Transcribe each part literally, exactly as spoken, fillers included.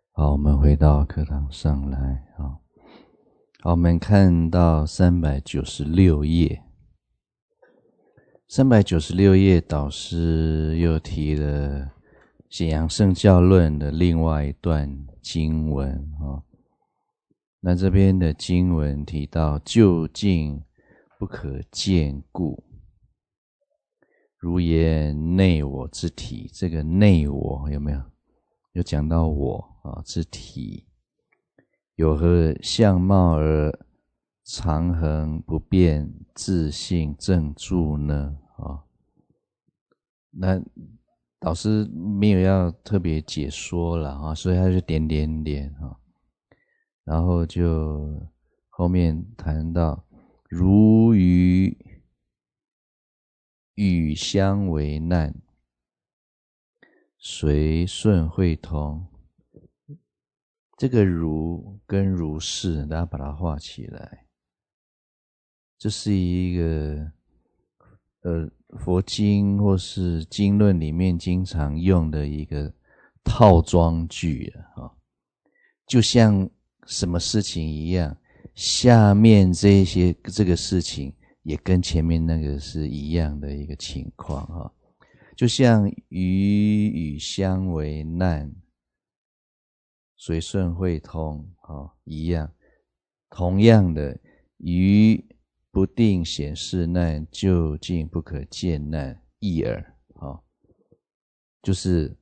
好，我们回到课堂上来。好，好，我们看到三百九十六页。三百九十六页，导师又提了《显扬圣教论》的另外一段经文啊。那这边的经文提到，究竟不可见故，如言内我之体。这个内我有没有？有讲到我啊之体，有何相貌而常恒不变自性正住呢？啊，那导师没有要特别解说了啊，所以他就点点点啊，然后就后面谈到如与与相为难，随顺会同。这个如跟如是，大家把它画起来。这是一个呃佛经或是经论里面经常用的一个套装句啊，就像什么事情一样，下面这些这个事情也跟前面那个是一样的一个情况啊，就像鱼与相为难，随顺会通啊一样，同样的鱼不定显示难，究竟不可见难，异耳啊，就是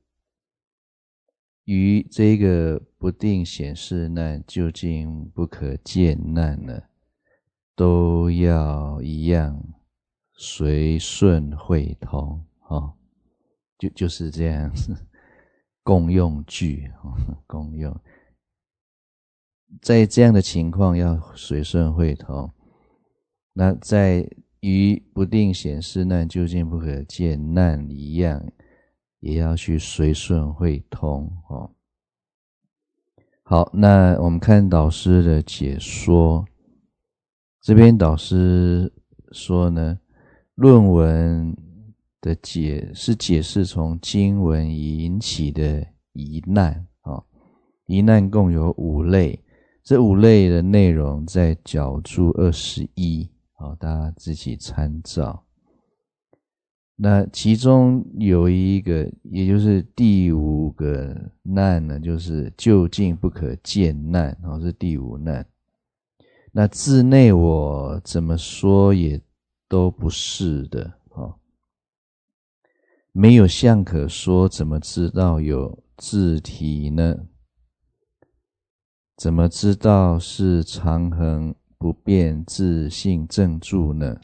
于这个不定显示难，究竟不可见难呢，都要一样随顺会通啊，就就是这样共用句，共用，在这样的情况要随顺会通。那在于不定显示难，究竟不可见难一样，也要去随顺会通哦。好，那我们看导师的解说。这边导师说呢，论文的解是解释从经文引起的疑难啊，疑难共有五类，这五类的内容在角注二十一。好，大家自己参照。那其中有一个，也就是第五个难呢，就是究竟不可见难，哦，是第五难。那自内我怎么说也都不是的，哦，没有相可说，怎么知道有自体呢？怎么知道是常恒不变自性正住呢？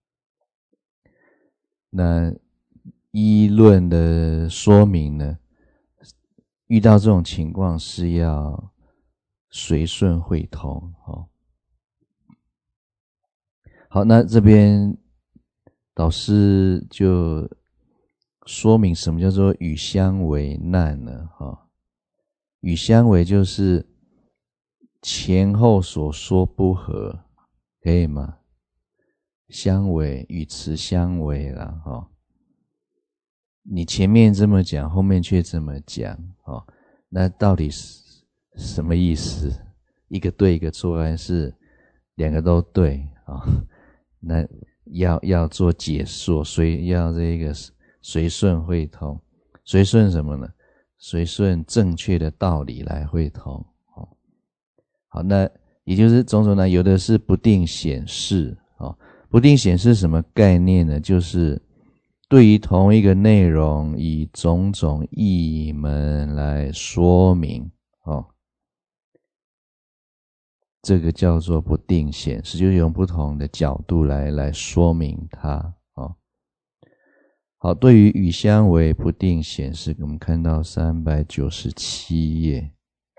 那依论的说明呢，遇到这种情况是要随顺会通。哦，好，那这边导师就说明什么叫做与相为难呢？哦，与相为就是前后所说不合，可以吗？相违，语词相违啦，哦，你前面这么讲，后面却这么讲，哦，那到底是什么意思？一个对一个错，还是两个都对啊？哦，那要要做解说，所以要这个随顺会通，随顺什么呢？随顺正确的道理来会通。哦，好，那也就是种种呢，有的是不定显示。哦，不定显示什么概念呢？就是对于同一个内容，以种种义门来说明。哦，这个叫做不定显示，就是用不同的角度来来说明它。哦，好，对于与相为不定显示，我们看到三百九十七页，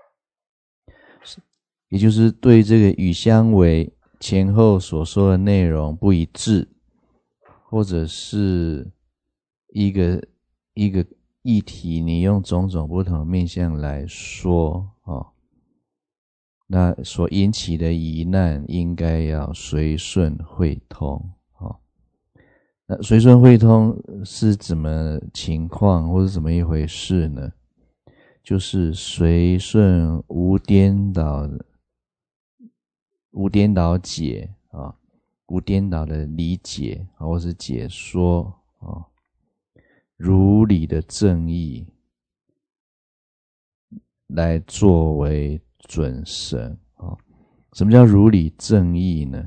也就是对这个与相为前后所说的内容不一致，或者是一个一个议题，你用种种不同的面向来说，哦，那所引起的疑难应该要随顺会通。哦，那随顺会通是怎么情况，或是怎么一回事呢？ 就是随顺无颠倒的无颠倒解啊，无颠倒的理解啊，或是解说啊，如理的正义来作为准绳啊。什么叫如理正义呢？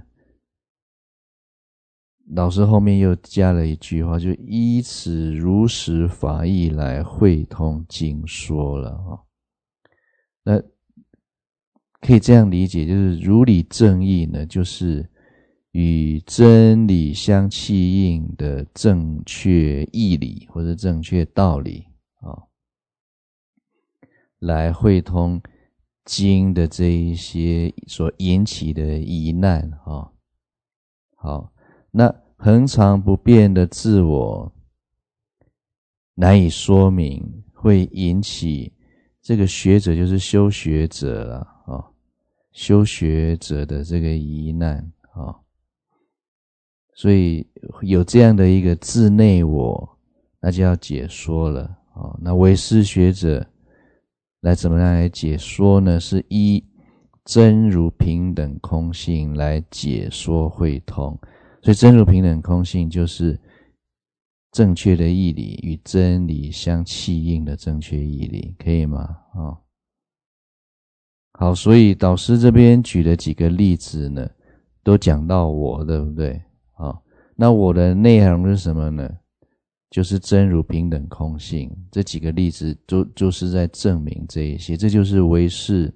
老师后面又加了一句话，就依此如实法义来会通经说了啊。那可以这样理解，就是如理正义呢，就是与真理相契应的正确义理或者正确道理啊，来会通经的这一些所引起的疑难啊。好，那恒常不变的自我难以说明，会引起这个学者就是修学者了啊，修学者的这个疑难啊，所以有这样的一个自内我，那就要解说了啊。那唯识学者来怎么样来解说呢？是依真如平等空性来解说会通。所以真如平等空性就是正确的义理与真理相契应的正确义理，可以吗？哦，好，所以导师这边举的几个例子呢，都讲到我，对不对？好，那我的内容是什么呢？就是真如平等空性，这几个例子就就是在证明这一些，这就是唯识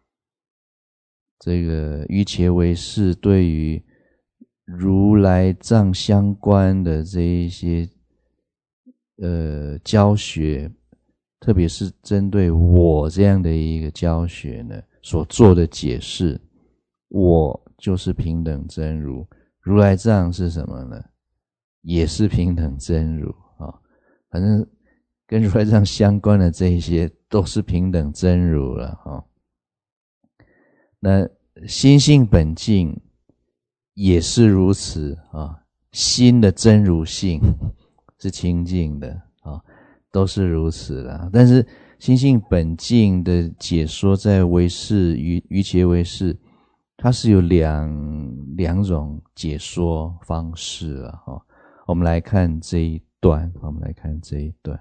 这个瑜伽唯识对于如来藏相关的这一些呃教学，特别是针对我这样的一个教学呢所做的解释。我就是平等真如，如来藏是什么呢？也是平等真如啊、哦，反正跟如来藏相关的这一些都是平等真如了哈、哦。那心性本净也是如此啊，心的真如性是清净的啊，都是如此的。但是心性本净的解说在唯识瑜瑜伽唯识，它是有两两种解说方式啊。哈，我们来看这一段，我们来看这一段。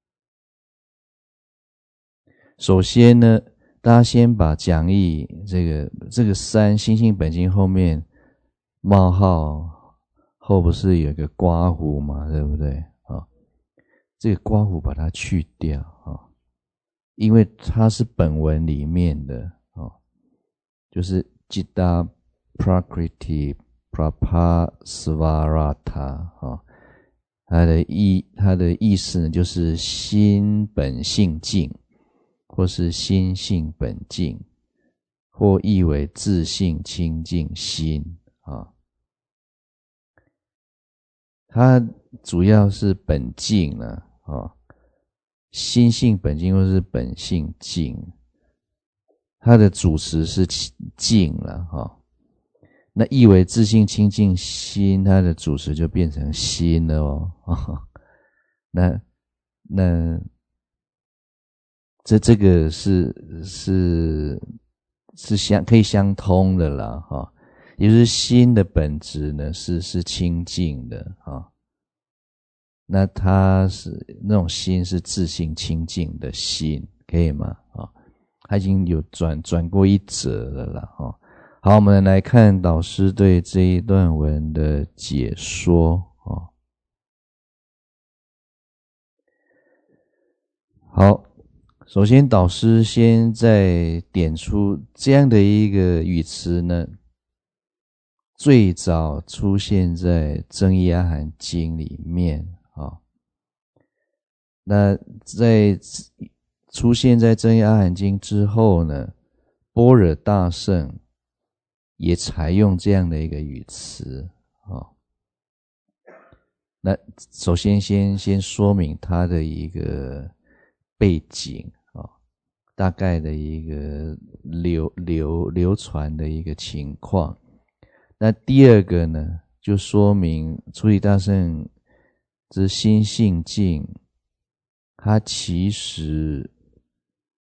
首先呢，大家先把讲义这个这个三心性本净后面冒号后不是有个刮胡嘛，对不对啊？这个刮胡把它去掉啊，因为它是本文里面的啊，就是 Citta Prakriti Prapasvarata 啊，它的意它的意思呢，就是心本性净。或是心性本净，或译为自性清净心啊。它主要是本净呢啊，心性本净或是本性净，它的主词是净了哈。那译为自性清净心，它的主词就变成心了哦。那那。这这个是是是相可以相通的啦哈，也就是心的本质呢是是清净的啊，那它是那种心是自性清净的心，可以吗？啊，它已经有转转过一折了啦哈。好，我们来看导师对这一段文的解说啊。好。首先导师先在点出这样的一个语词呢，最早出现在增一阿含经里面啊。那在出现在增一阿含经之后呢，般若大圣也采用这样的一个语词啊。那首先先先说明它的一个背景啊，大概的一个流流流传的一个情况。那第二个呢，就说明出离大圣之心性净，它其实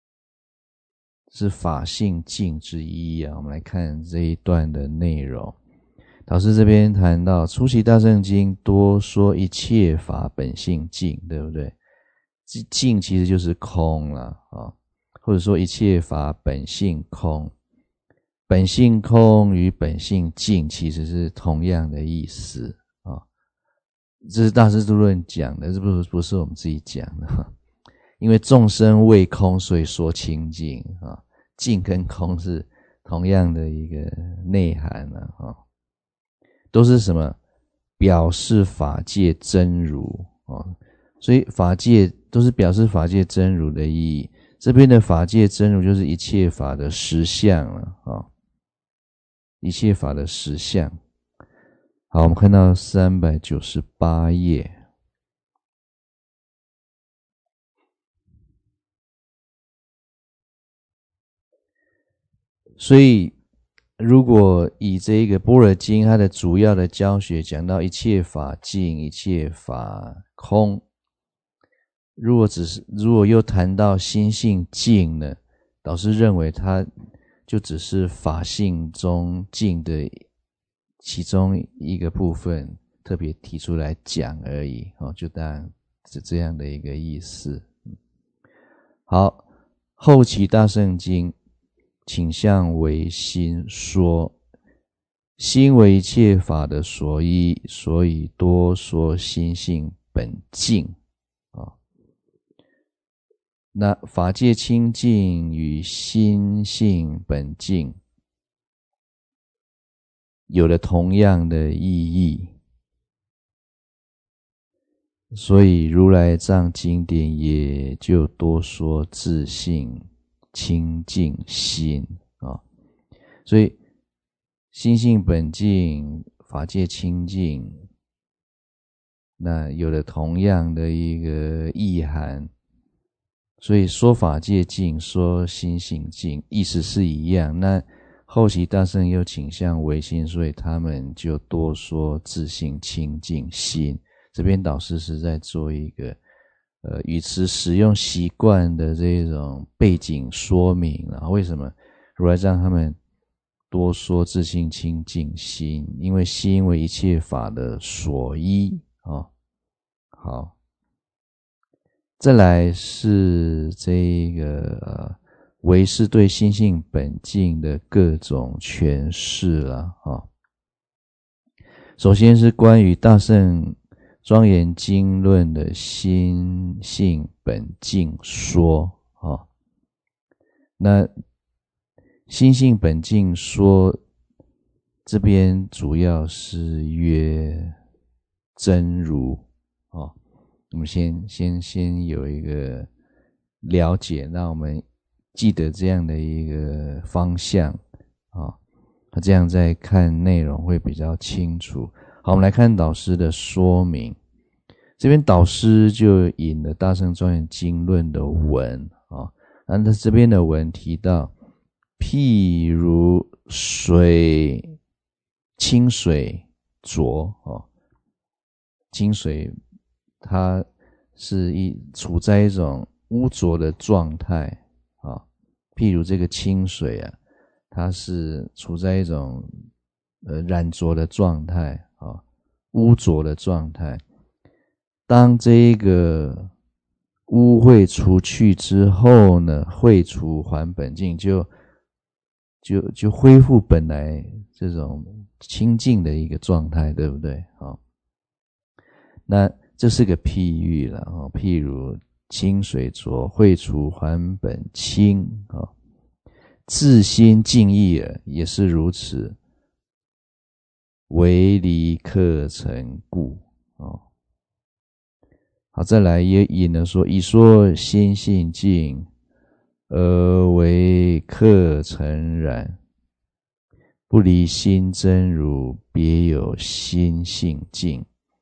是法性净之一啊。我们来看这一段的内容。导师这边谈到初期大乘经多说一切法本性净，对不对？净其实就是空了啊，或者说一切法本性空。本性空与本性净其实是同样的意思啊。这是大师度论讲的，这不是不是我们自己讲的。因为众生为空，所以说清净啊。净跟空是同样的一个内涵了啊。都是什么？表示法界真如啊，所以法界都是表示法界真如的意义。这边的法界真如就是一切法的实相了啊，一切法的实相。好，我们看到三百九十八页。所以如果以这个般若经它的主要的教学讲到一切法净，一切法空，如果只是如果又谈到心性净呢，导师认为它就只是法性中净的其中一个部分，特别提出来讲而已哦，就当然是这样的一个意思。好，后期大乘经倾向为心说，心为一切法的所依，所以多说心性本净啊。那法界清净与心性本净有了同样的意义，所以如来藏经典也就多说自性清净心啊。所以心性本净，法界清净，那有了同样的一个意涵，所以说法界净，说心性净，意思是一样。那后期大乘又倾向唯心，所以他们就多说自性清净心。这边导师是在做一个呃语词使用习惯的这种背景说明了。为什么如来藏他们多说自性清净心？因为心为一切法的所依啊。好，再来是这个呃唯是对心性本净的各种诠释了啊。首先是关于大乘庄严经论的心性本净说啊。那心性本净说这边主要是曰真如啊。我们先先先有一个了解，让我们记得这样的一个方向啊，这样再看内容会比较清楚。好，我们来看导师的说明。这边导师就引了大乘庄严经论的文啊，那他这边的文提到，譬如水清水浊啊，清水它是一处在一种污浊的状态啊，譬如这个清水啊，它是处在一种呃染浊的状态啊，污浊的状态。当这个污秽除去之后呢，秽除还本净，就就就恢复本来这种清净的一个状态，对不对？好，那这是个譬喻了啊，譬如清水浊，秽除还本清啊，自心净意耳，也是如此，唯离客尘故啊。好，再来也引了说，以说心性净，而为客尘染，不离心真如，别有心性净。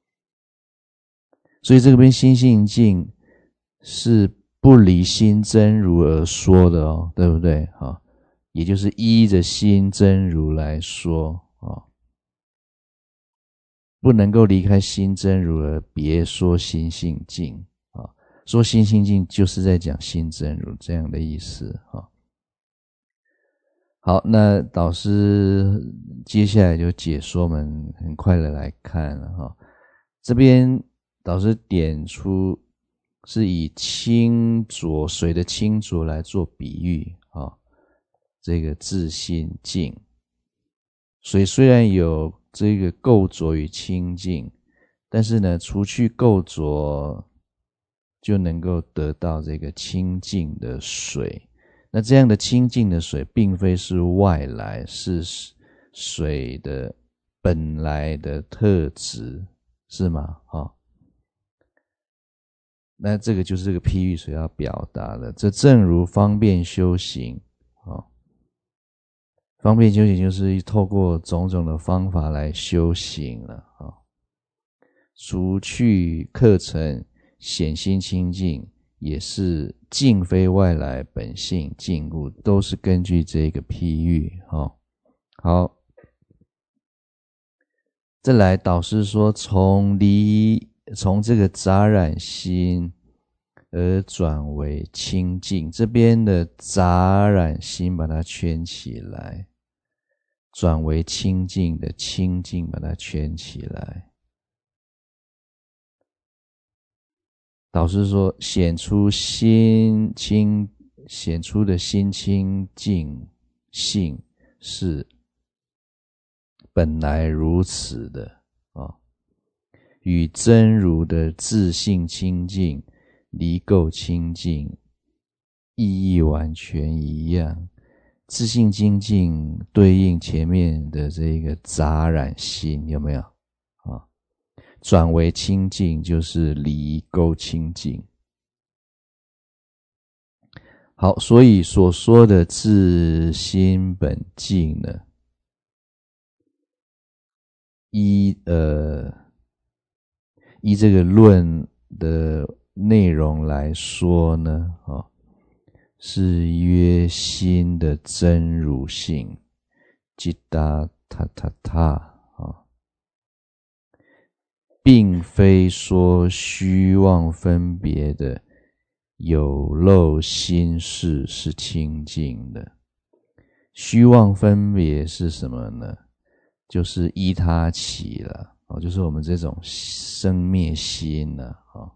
所以这边心性净是不离心真如而说的哦，对不对？好，也就是依着心真如来说啊，不能够离开心真如而别说心性净啊。说心性净就是在讲心真如这样的意思啊。 好，那导师接下来就解说，我们很快的来看了哈。这边导师点出是以清浊水的清浊来做比喻啊，这个自性净。水虽然有这个垢浊与清净，但是呢，除去垢浊，就能够得到这个清净的水。那这样的清净的水并非是外来，是水的本来的特质，是吗？哦，那这个就是这个譬喻所要表达的。这正如方便修行，哦，方便修行就是透过种种的方法来修行了，哦，除去课程，显心清净，也是净非外来本性净物，都是根据这个譬喻。哦，好，再来导师说，从离从这个杂染心而转为清净，这边的杂染心把它圈起来，转为清净的清净把它圈起来。导师说，显出心清，显出的心清净性是本来如此的啊，哦，与真如的自性清净、离垢清净意义完全一样。自性清净对应前面的这个杂染心，有没有啊？转为清净就是离垢清净。好，所以所说的自心本净呢，依呃依这个论的内容来说呢，哦，是约心的真如性，吉达塔塔塔。并非说虚妄分别的有漏心事是清净的。虚妄分别是什么呢？就是依他起了，哦，就是我们这种生灭心了，哦，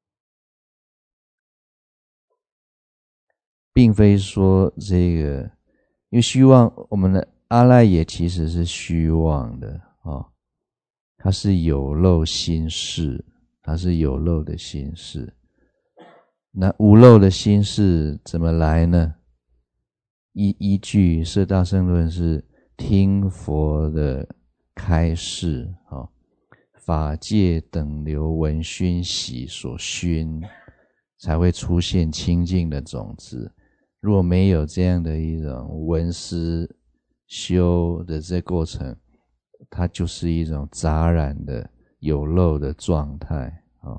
并非说这个，因为虚妄，我们的阿赖耶其实是虚妄的，哦，它是有漏心事，它是有漏的心事。那无漏的心事怎么来呢？依依据摄大乘论是听佛的开示，哦，法界等流闻熏习所熏，才会出现清净的种子。若没有这样的一种闻思修的这过程，它就是一种杂染的有漏的状态，哦，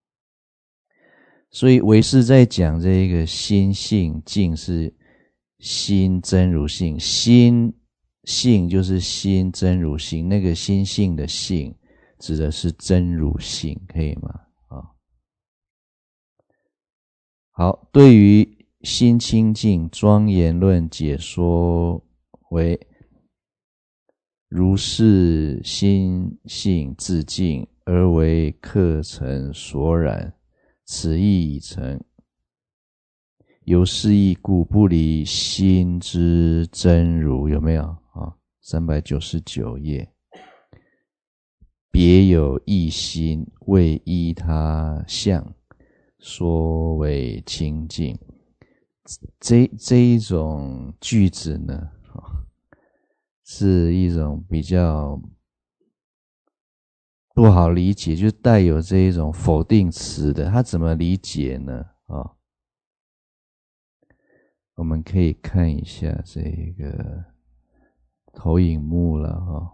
所以唯识在讲这个心性净是心真如性，心性就是心真如性，那个心性的性指的是真如性，可以吗？哦，好，对于心清净庄严论解说为如是心性自净而为客尘所染，此意已成。由是义故不离心之真如，有没有啊？三百九十九页，别有异心，为依他相，说为清净。这这一种句子呢，是一种比较不好理解，就带有这一种否定词的。它怎么理解呢？啊，我们可以看一下这个投影幕了哈。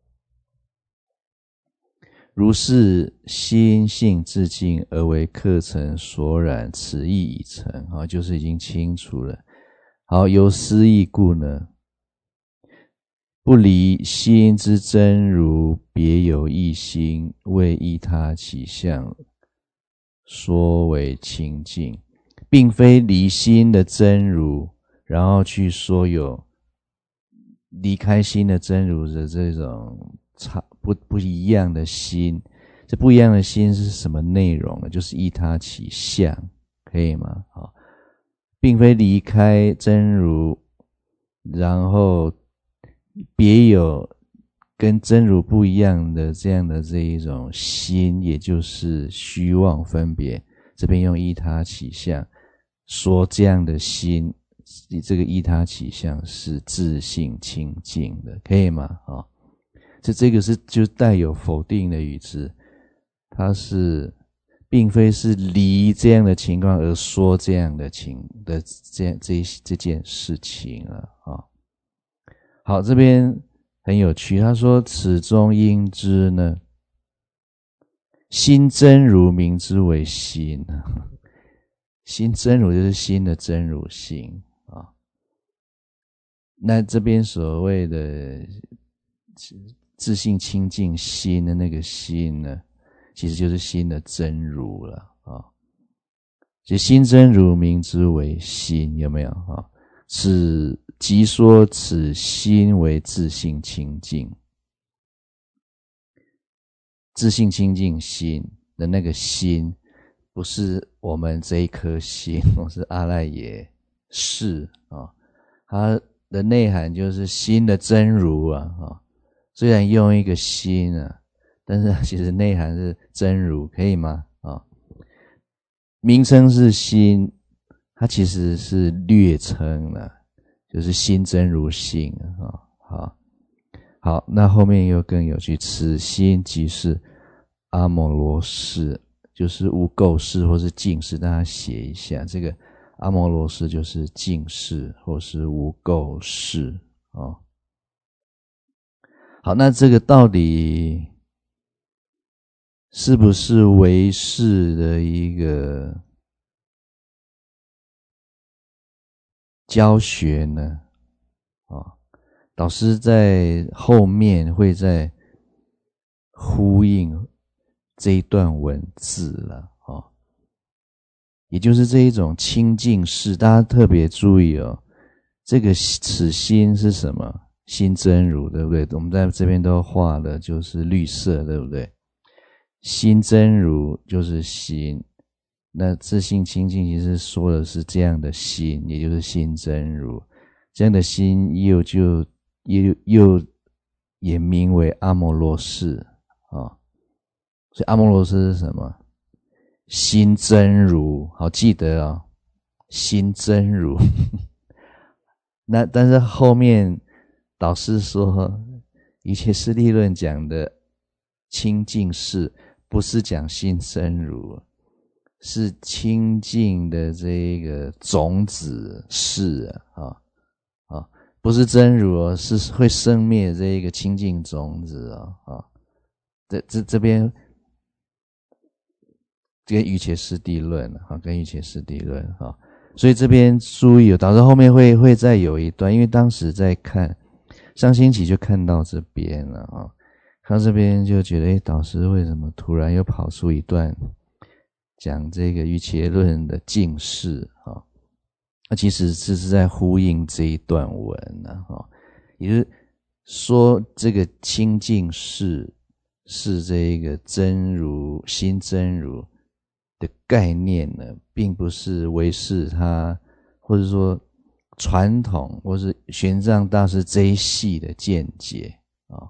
如是心性自净而为客尘所染，此意已成，啊，就是已经清楚了。好，由思义故呢，不离心之真如，别有异心，为依他起相，说为清净，并非离心的真如，然后去说有离开心的真如的这种差不不一样的心，这不一样的心是什么内容呢？就是依他起相，可以吗？好，并非离开真如，然后别有跟真如不一样的这样的这一种心，也就是虚妄分别。这边用依他起相说这样的心，这个依他起相是自性清净的，可以吗？啊，这这个是就带有否定的语词，它是并非是离这样的情况而说这样的情的这样这这件事情了啊。好，这边很有趣，他说此中应知呢，心真如名之为心，心真如就是心的真如性啊。那这边所谓的自性清净心的那个心呢，其实就是心的真如了啊。其实心真如名之为心，有没有啊？此即说此心为自性清净。自性清净心的那个心，不是我们这一颗心，我是阿赖耶识啊，它的内涵就是心的真如啊啊，虽然用一个心啊，但是其实内涵是真如，可以吗？啊，名称是心，它其实是略称了，就是心真如性啊。好。好，那后面又更有趣，此心即是阿摩罗识，就是无垢识或是净识，大家写一下，这个阿摩罗识就是净识或是无垢识哦。好，那这个到底是不是唯识的一个教学呢？哦，导师在后面会再呼应这一段文字了哦，也就是这一种清净识，大家特别注意哦，这个此心是什么？心真如，对不对？我们在这边都画的就是绿色，对不对？心真如就是心，那自性清净其实说的是这样的心，也就是心真如，这样的心又就又又也名为阿摩罗识啊、哦。所以阿摩罗识是什么？心真如，好记得哦，心真如。那但是后面导师说，一切师地论讲的清净识，不是讲心真如，是清净的这个种子识啊啊，不是真如哦，是会生灭这一个清净种子啊啊。这这这边跟瑜伽师地论啊，跟瑜伽师地论啊。所以这边注意，导致后面会会再有一段，因为当时在看上星期就看到这边了啊，看到这边就觉得，诶，导师为什么突然又跑出一段讲这个瑜伽论的净释啊？那其实这是在呼应这一段文呢啊，也就是说这个清净识是这个真如心真如的概念呢，并不是唯识他或者说传统或是玄奘大师这一系的见解啊，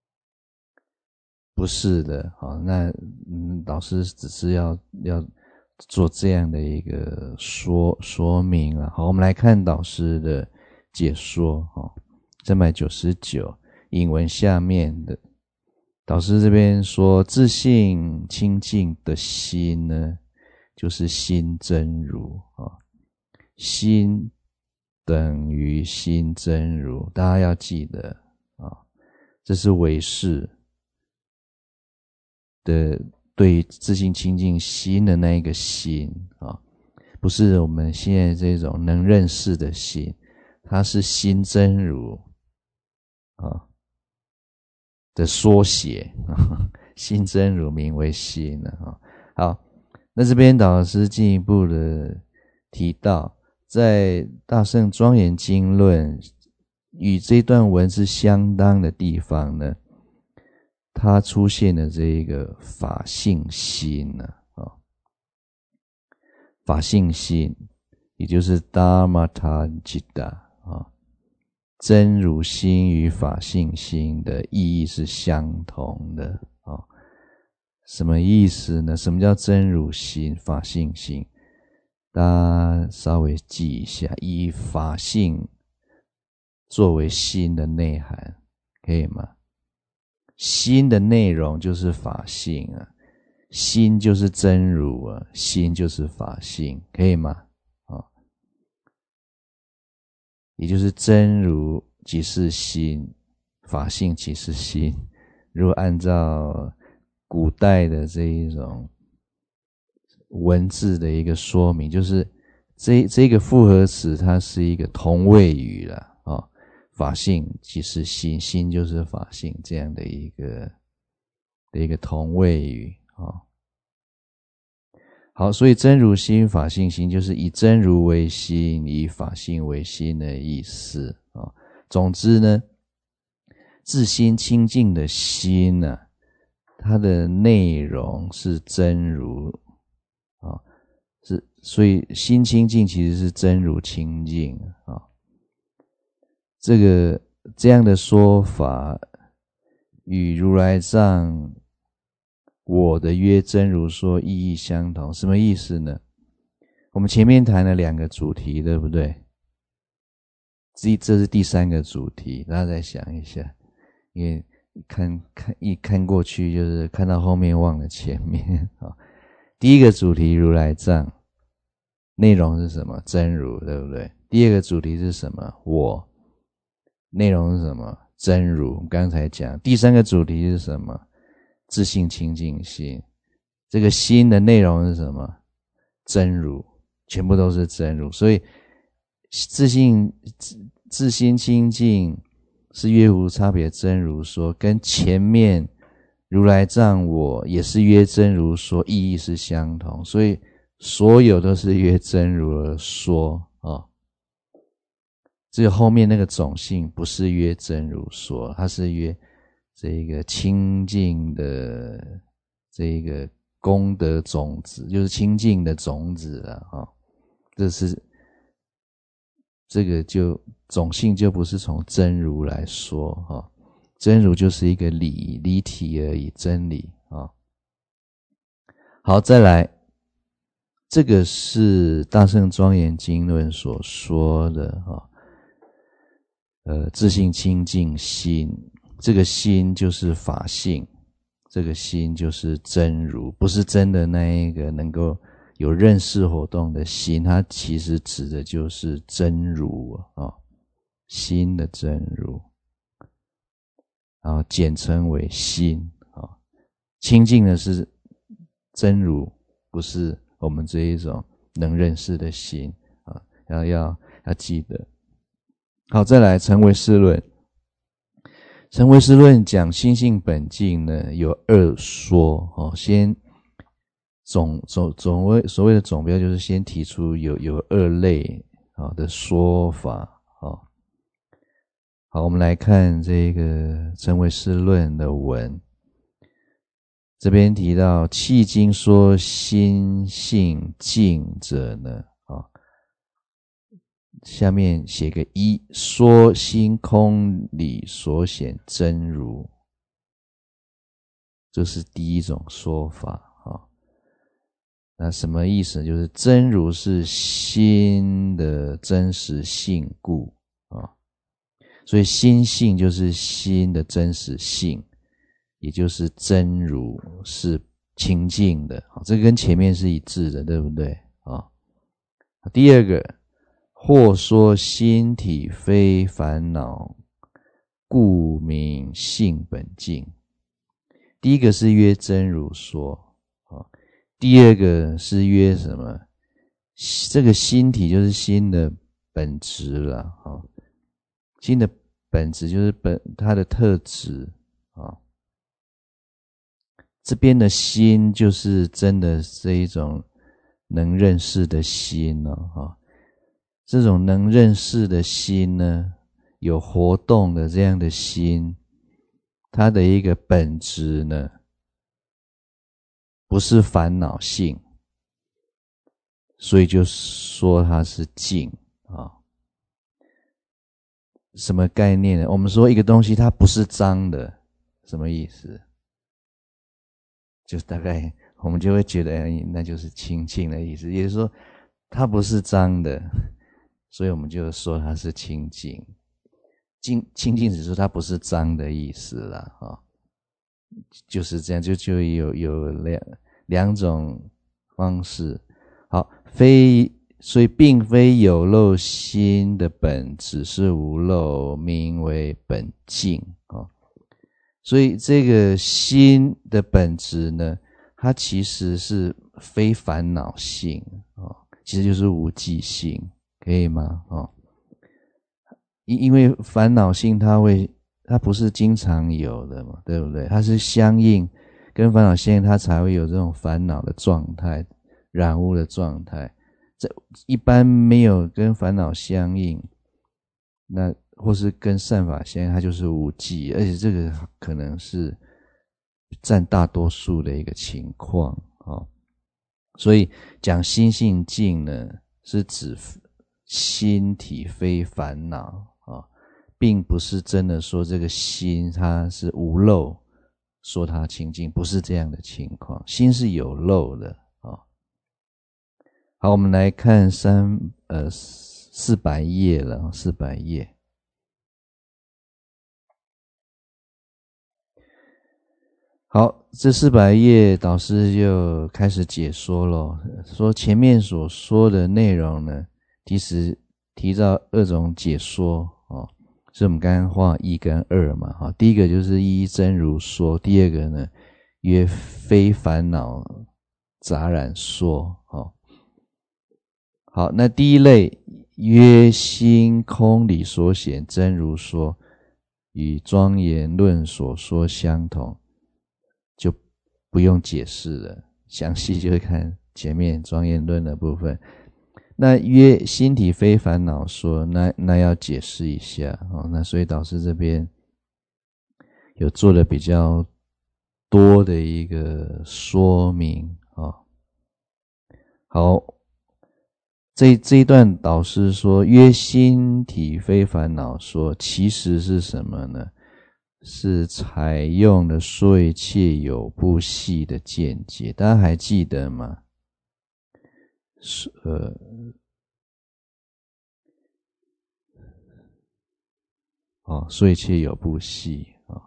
不是的啊。那嗯，老师只是要要做这样的一个说说明了。好，我们来看导师的解说哈，三百九十九引文下面的导师这边说，自性清净的心呢，就是心真如啊，心等于心真如，大家要记得啊，这是唯识的对自性清净心的那一个心啊，不是我们现在这种能认识的心，它是心真如啊的缩写啊，心真如名为心啊。好，那这边导师进一步的提到，在大圣庄严经论与这段文字相当的地方呢，它出现了这个法性心呢、啊哦，法性心，也就是 Dharmata Citta 啊，真如心与法性心的意义是相同的啊、哦。什么意思呢？什么叫真如心、法性心？大家稍微记一下，以法性作为心的内涵，可以吗？心的内容就是法性啊，心就是真如啊，心就是法性，可以吗？啊、哦，也就是真如即是心，法性即是心。如果按照古代的这一种文字的一个说明，就是这这个复合词它是一个同位语啦，啊、哦，法性即是心，心就是法性，这样的一个的一个同位语啊、哦。好，所以真如心、法性心就是以真如为心，以法性为心的意思啊、哦。总之呢，自心清净的心呢、啊，它的内容是真如啊、哦，是所以心清净其实是真如清净啊、哦。这个这样的说法与如来藏我的约真如说意义相同，什么意思呢？我们前面谈了两个主题，对不对？这这是第三个主题，大家再想一下，因为看看一看过去就是看到后面忘了前面啊。第一个主题如来藏，内容是什么？真如，对不对？第二个主题是什么？我，内容是什么？真如。刚才讲，第三个主题是什么？自性清净心。这个心的内容是什么？真如，全部都是真如。所以自性自自心清净是约无差别真如说，跟前面如来藏我也是约真如说，意义是相同。所以所有都是约真如而说啊、哦，只有后面那个种性不是约真如说，它是约这个清净的这个功德种子，就是清净的种子了啊、哦。这是这个就种性就不是从真如来说啊、哦，真如就是一个理理体而已，真理啊、哦。好，再来，这个是大乘庄严经论所说的啊、哦，呃，自性清净心。这个心就是法性，这个心就是真如，不是真的那一个能够有认识活动的心，它其实指的就是真如啊、哦，心的真如，然后简称为心啊、哦。清净的是真如，不是我们这一种能认识的心啊、哦，要要要记得。好，再来成唯识论。成唯识论讲心性本净呢，有二说哦。先总总总谓所谓的总标，就是先提出有有二类啊的说法啊。好，我们来看这个成唯识论的文，这边提到契经说心性净者呢，啊，下面写个一，说心空理所显真如，这是第一种说法啊。那什么意思？就是真如是心的真实性故啊，所以心性就是心的真实性，也就是真如是清净的，这跟前面是一致的，对不对啊？第二个，或说心体非烦恼，故名性本净。第一个是约真如说，第二个是约什么？这个心体就是心的本质了，心的本质就是本它的特质啊。这边的心就是真的是一种能认识的心哦，这种能认识的心呢， 有活动的这样的心，它的一个本质呢，不是烦恼性，所以就说它是净啊。什么概念呢？我们说一个东西它不是脏的，什么意思？就大概我们就会觉得，哎，那就是清净的意思。也就是说，它不是脏的，所以我们就说它是清净。清清净只是它不是脏的意思啦，啊、哦，就是这样，就就有有两两种方式。好，非所以并非有漏心的本质是无漏，名为本净哦。所以这个心的本质呢，它其实是非烦恼性哦，其实就是无记性，可以吗？哦，因因为烦恼性它会，它不是经常有的嘛，对不对？它是相应跟烦恼相应，它才会有这种烦恼的状态、染污的状态。这一般没有跟烦恼相应，那或是跟善法相应，它就是无记，而且这个可能是占大多数的一个情况哦。所以讲心性净呢，是指心体非烦恼啊，并不是真的说这个心它是无漏，说它清净，不是这样的情况。心是有漏的啊。好，我们来看三呃四百页了，四百页。好，这四百页导师就开始解说了，说前面所说的内容呢，其实提到二种解说哦，是我们刚刚画一跟二嘛，哈，第一个就是一真如说，第二个呢曰非烦恼杂染说，哦，好，那第一类曰心空理所显真如说，与庄严论所说相同。就不用解释了，详细就看前面庄严论的部分。那约心体非烦恼说，那那要解释一下哦。那所以导师这边有做了比较多的一个说明哦。好，这这一段导师说约心体非烦恼说，其实是什么呢？是采用了说一切有部系的见解，大家还记得吗？是呃，哦，说一切有部系啊、哦。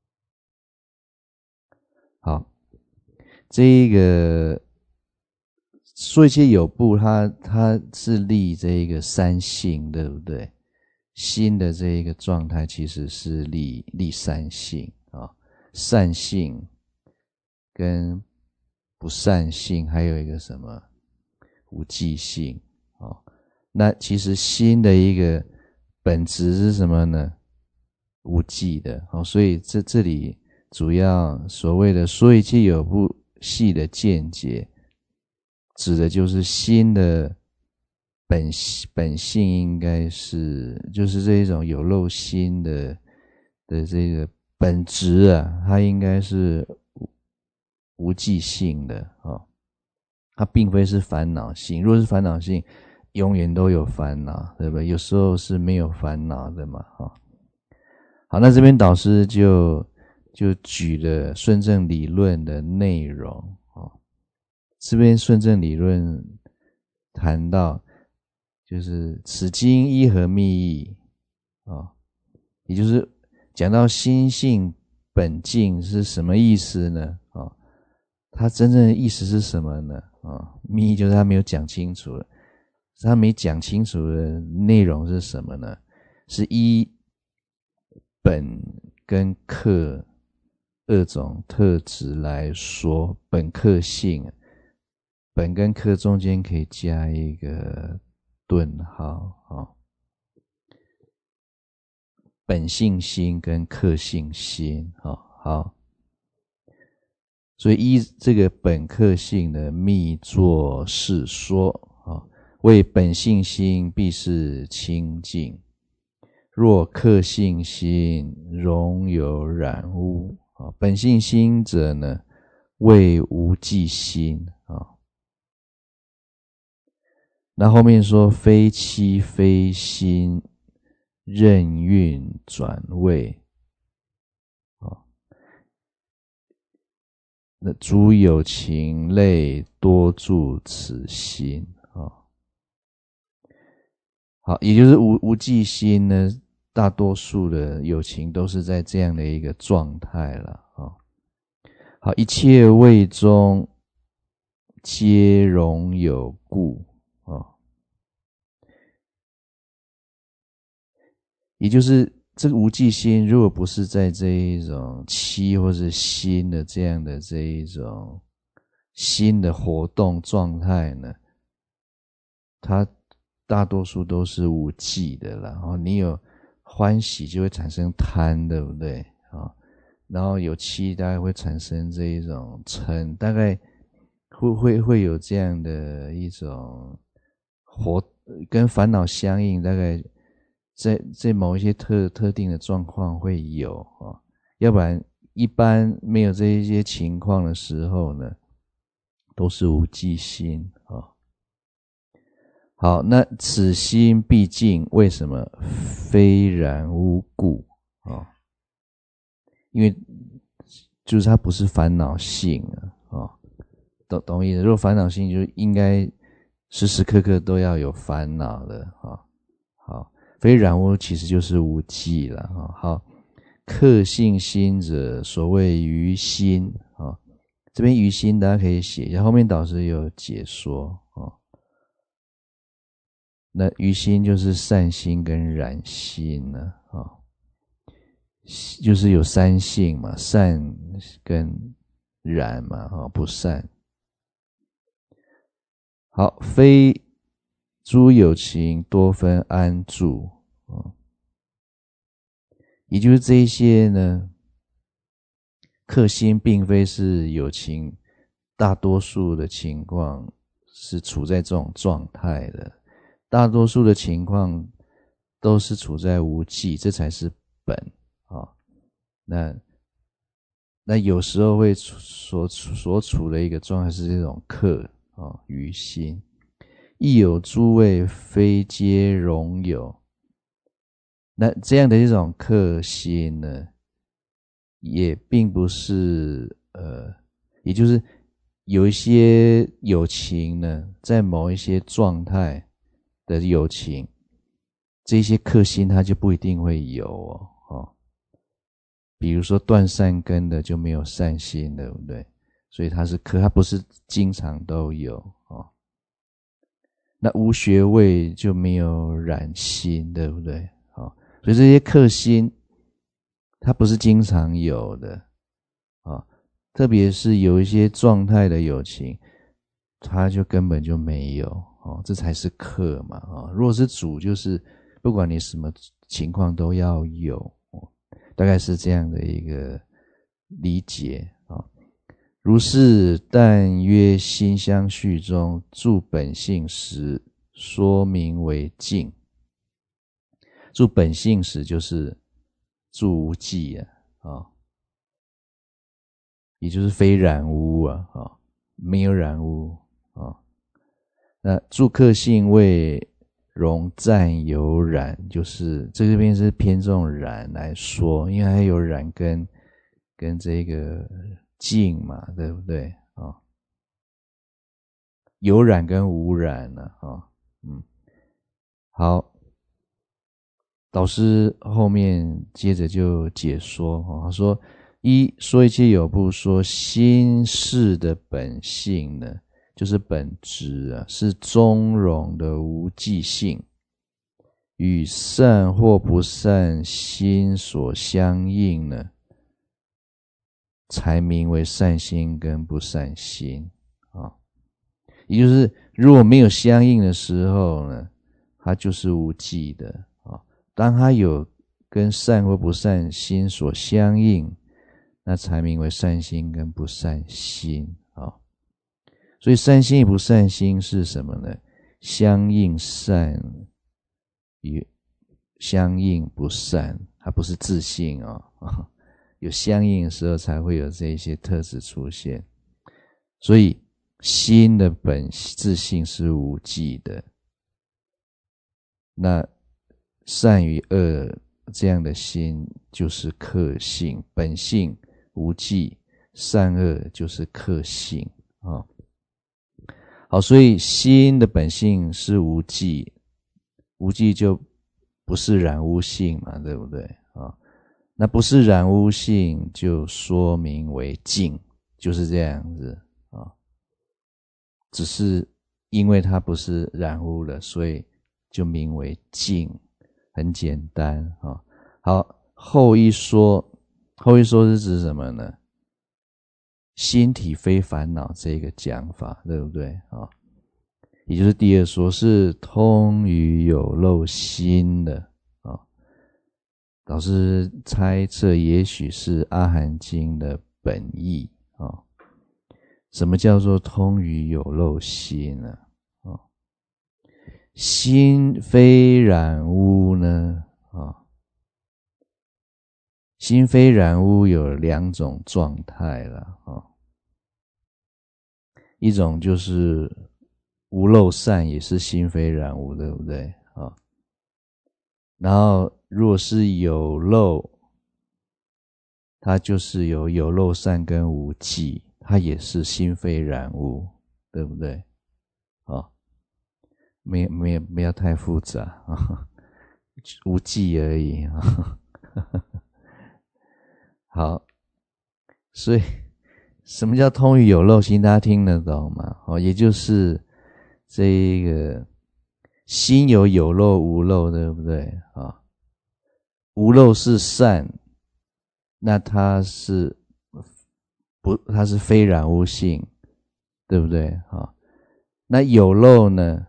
好，这一个说一切有部，它它是立这一个三性，对不对？心的这一个状态其实是立立三性啊、哦，善性跟不善性，还有一个什么无记性啊、哦。那其实心的一个本质是什么呢？无记的哦，所以这这里主要所谓的说一切有部系的见解，指的就是心的本本性应该是就是这一种有漏心的的这个本质啊，它应该是无记性的哦，它并非是烦恼性。若是烦恼性，永远都有烦恼，对不对？有时候是没有烦恼的嘛，哈、哦。好，那这边导师就就举了顺正理论的内容哦。这边顺正理论谈到，就是此经依何密意哦，也就是讲到心性本净是什么意思呢？哦，它真正的意思是什么呢？哦，密意就是他没有讲清楚了，他没讲清楚的内容是什么呢？是依本跟客二种特质来说，本客性，本跟客中间可以加一个顿号哦，本性心跟客性心哦，好，所以依这个本客性的密作是说哦，为本性心必是清净。 若客性心，容有染污。本性心者呢，谓无记心啊。那后面说非期非心，任运转位啊。那诸有情类多住此心啊。好，也就是无无记心呢，大多数的有情都是在这样的一个状态了啊。好，一切位中皆容有故啊，也就是这个无记心，如果不是在这一种七或是心的这样的这一种心的活动状态呢，它大多数都是无记的啦。然后你有欢喜就会产生贪，对不对啊？然后有七大概会产生这一种嗔，大概会会会有这样的一种活跟烦恼相应，大概在在某一些特特定的状况会有啊，要不然一般没有这一些情况的时候呢，都是无记心啊。好，那此心毕竟为什么非然无故啊？因为就是它不是烦恼性啊，懂懂意思？如果烦恼性，就应该时时刻刻都要有烦恼的啊。好，非染污其实就是无记了啊。好，客性心者，所谓于心啊，这边于心大家可以写一下，后面导师有解说啊。那于心就是善心跟染心呢啊，就是有三性嘛，善跟染嘛啊，不善。好，非诸有情多分安住啊，也就是这一些呢，客心并非是有情，大多数的情况是处在这种状态的，大多数的情况都是处在无记，这才是本啊。那那有时候会所所处的一个状态是这种客啊于心，亦有诸位非皆容有。那这样的一种客心呢，也并不是呃，也就是有一些有情呢，在某一些状态的有情，这些客心它就不一定会有哦。哦，比如说断善根的就没有善心，对不对？所以它是客，它不是经常都有哦。那无学位就没有染心，对不对？哦，所以这些客心它不是经常有的啊，特别是有一些状态的有情，它就根本就没有哦，这才是客嘛啊。如果是主，就是不管你什么情况都要有哦，大概是这样的一个理解啊。如是但曰心相续中住本性时，说明为净。住本性时就是住无记啊，啊，也就是非染污啊，啊，没有染污啊。那住客性为容暂有染，就是这边是偏重染来说，因为还有染跟跟这个净嘛，对不对啊？有染跟无染呢啊，嗯，好。导师后面接着就解说他说一说一切有部说心事的本性呢，就是本质啊，是中庸的无记性，与善或不善心所相应呢，才名为善心跟不善心啊。也就是如果没有相应的时候呢，它就是无记的。当它有跟善或不善心所相应，那才名为善心跟不善心啊。所以善心与不善心是什么呢？相应善与相应不散，它不是自性哦，有相应的时候才会有这些特质出现。所以心的本自性是无记的，那善与恶这样的心就是客性，本性无记，善恶就是客性啊。好，所以心的本性是无记，无记就不是染污性嘛，对不对啊？那不是染污性，就说明为净，就是这样子啊。只是因为它不是染污了，所以就名为净，很简单啊。好，后一说，后一说是指什么呢？心体非烦恼这个讲法，对不对啊？也就是第二说是通于有漏心的啊。老师猜测也许是阿含经的本意啊。什么叫做通于有漏心呢？啊，心非染污呢？啊，心非染污有两种状态了啊。一种就是无漏善，也是心非染污，对不对啊？然后若是有漏，它就是有有漏善跟无记，它也是心非染污，对不对？啊，没没不要太复杂啊，无记而已啊。好，所以什么叫通于有漏心？大家听得懂吗？哦，也就是这一个心有有漏无漏，对不对啊？无漏是善，那它是不，它是非染污性，对不对啊？那有漏呢？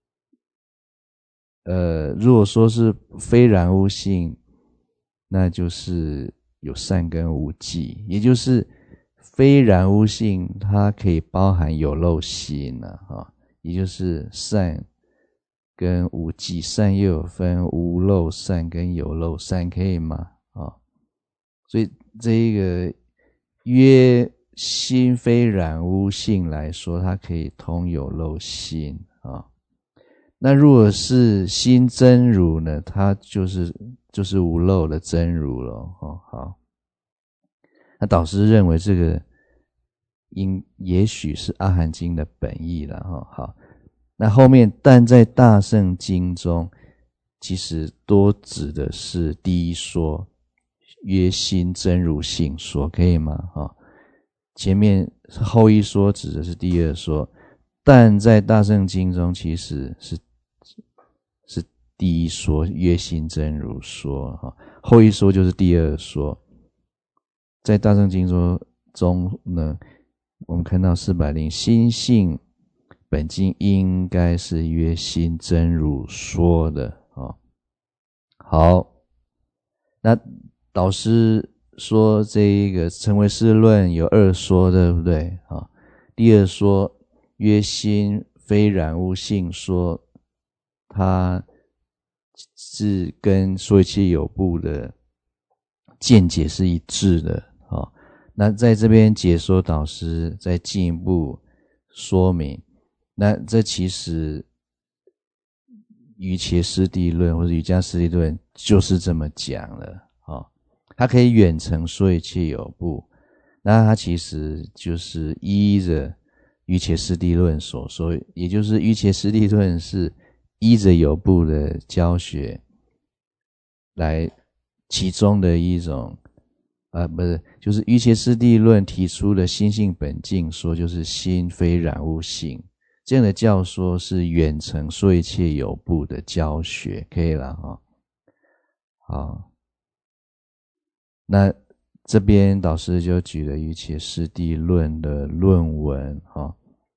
呃，如果说是非染污性，那就是有善跟无记，也就是非染污性，它可以包含有漏心了啊，也就是善跟无记，善又有分无漏善跟有漏善，可以吗？啊，所以这一个约心非染污性来说，它可以通有漏心啊。那如果是心真如呢，它就是就是无漏的真如了哦。好，那导师认为这个应也许是阿含经的本意了哈。好，那后面但在大乘经中，其实多指的是第一说，约心真如性说，可以吗？哈，前面后一说指的是第二说，但在大乘经中其实是。是第一说约心真如说，后一说就是第二说。在大乘经说中呢，我们看到四百零心性本经应该是约心真如说的啊。好，那导师说这一个成唯识论有二说，对不对啊？第二说约心非染污性说，它是跟说一切有部的见解是一致的啊。那在这边解说导师再进一步说明，那这其实瑜伽师地论或者瑜伽师地论就是这么讲了啊。它可以远程说一切有部，那它其实就是依着瑜伽师地论所说，也就是瑜伽师地论是依着有部的教学来其中的一种啊，不是，就是瑜伽师地论提出的心性本净说，就是心非染污性，这样的教说是远程说一切有部的教学，可以了哈。好，那这边导师就举了瑜伽师地论的论文哈，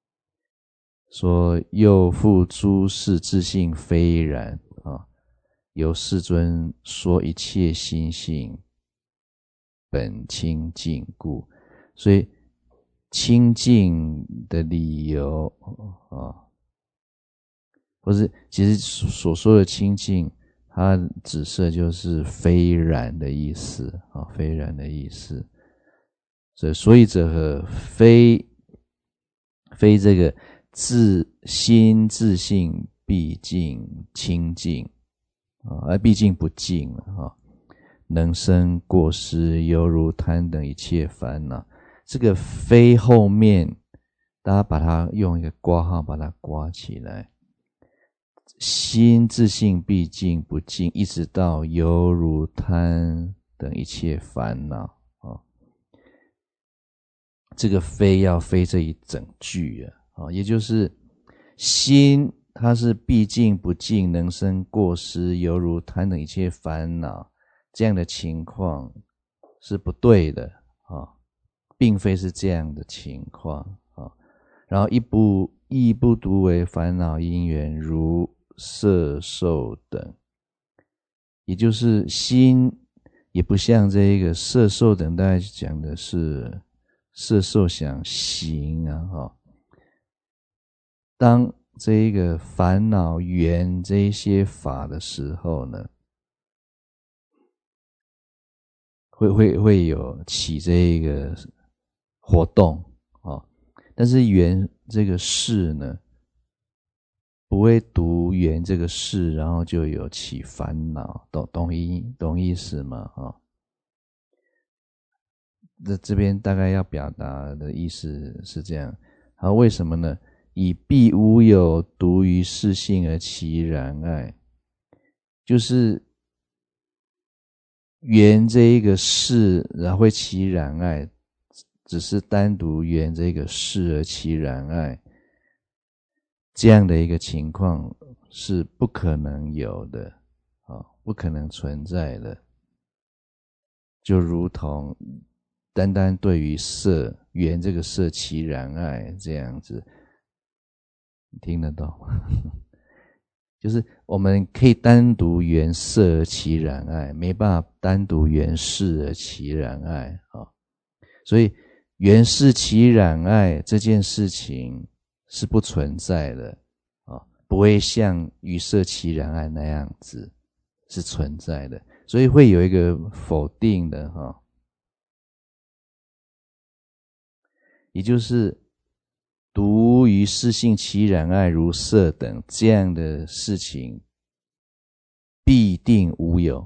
说又复诸事自性非然啊，由世尊说一切心性本清净故，所以清净的理由啊，或是其实所说的清净它紫色就是非然的意思啊，非然的意思。所以所以者何？非非这个自心自性毕竟清净啊，而毕竟不净了啊，能生过失，犹如贪等一切烦恼。这个非后面，大家把它用一个括号把它括起来。心自性毕竟不净，一直到犹如贪等一切烦恼啊，这个非要非这一整句啊，啊，也就是心它是毕竟不净，能生过失，犹如贪等一切烦恼，这样的情况是不对的啊，并非是这样的情况啊。然后一不亦不独为烦恼因缘，如色受等，也就是心也不像这个色受等，大概讲的是色受想行啊，哈。当这个烦恼缘这一些法的时候呢，会会会有起这个活动啊，但是缘这个事呢，不会读缘这个事，然后就有起烦恼，懂懂意懂意思吗？啊，这这边大概要表达的意思是这样。好，为什么呢？以必无有独于事性而其然爱，就是缘这一个事，然后会起染爱，只是单独缘这个事而起染爱。这样的一个情况是不可能有的啊，不可能存在的。就如同单单对于色缘这个色起染爱这样子，你听得到吗？就是我们可以单独缘色而起染爱，没办法单独缘事而起染爱啊。所以缘事起染爱这件事情是不存在的啊，不会像于色起染爱那样子是存在的，所以会有一个否定的哈，也就是独于事性起染爱如色等这样的事情必定无有，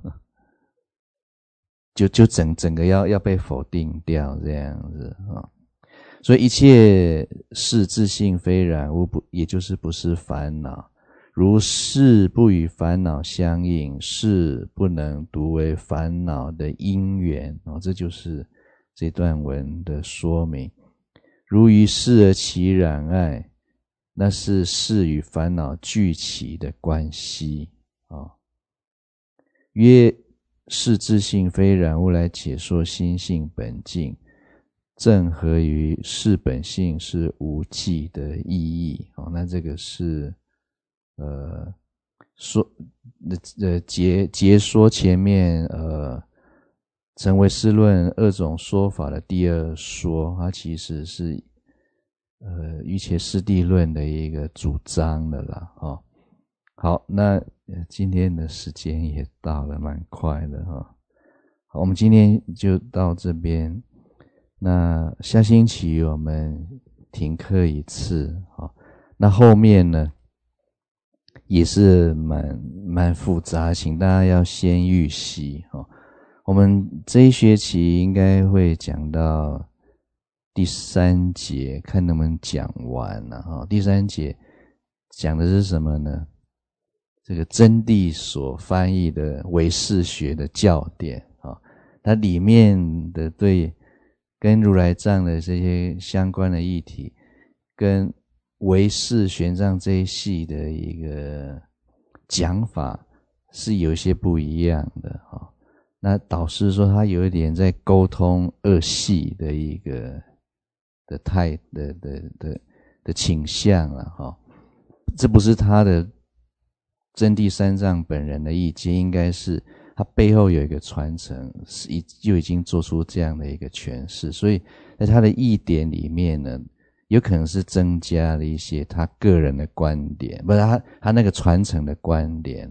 就就整整个要要被否定掉这样子啊。所以一切事自性非然，无不也就是不是烦恼。如事不与烦恼相应，事不能独为烦恼的因缘哦，这就是这段文的说明。如于事而起染爱，那是事与烦恼聚起的关系啊、哦。曰事自性非然，吾来解说心性本净，正合于事本性是无记的意义。哦，那这个是呃说呃解解说前面呃成唯识论二种说法的第二说，它其实是呃瑜伽师地论的一个主张的啦。哦，好，那今天的时间也到了，蛮快的哈、哦。好，我们今天就到这边。那下星期我们停课一次，好，那后面呢也是蛮蛮复杂，请大家要先预习哈。我们这一学期应该会讲到第三节，看能不能讲完了哈。第三节讲的是什么呢？这个真谛所翻译的唯识学的教典啊，它里面的对跟如来藏的这些相关的议题，跟唯识玄奘这一系的一个讲法是有一些不一样的哈。那导师说他有一点在沟通二系的一个的态的的的的倾向了哈。这不是他的真谛三藏本人的意见，应该是他背后有一个传承，是已就已经做出这样的一个诠释，所以在他的义典里面呢，有可能是增加了一些他个人的观点，不是他他那个传承的观点啊，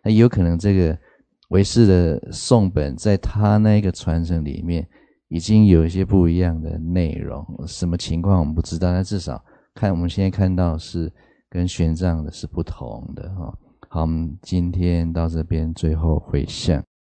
那也有可能这个唯识的颂本在他那个传承里面已经有一些不一样的内容，什么情况我们不知道，但至少看我们现在看到是跟玄奘的是不同的哈。好，我们今天到这边最后回向。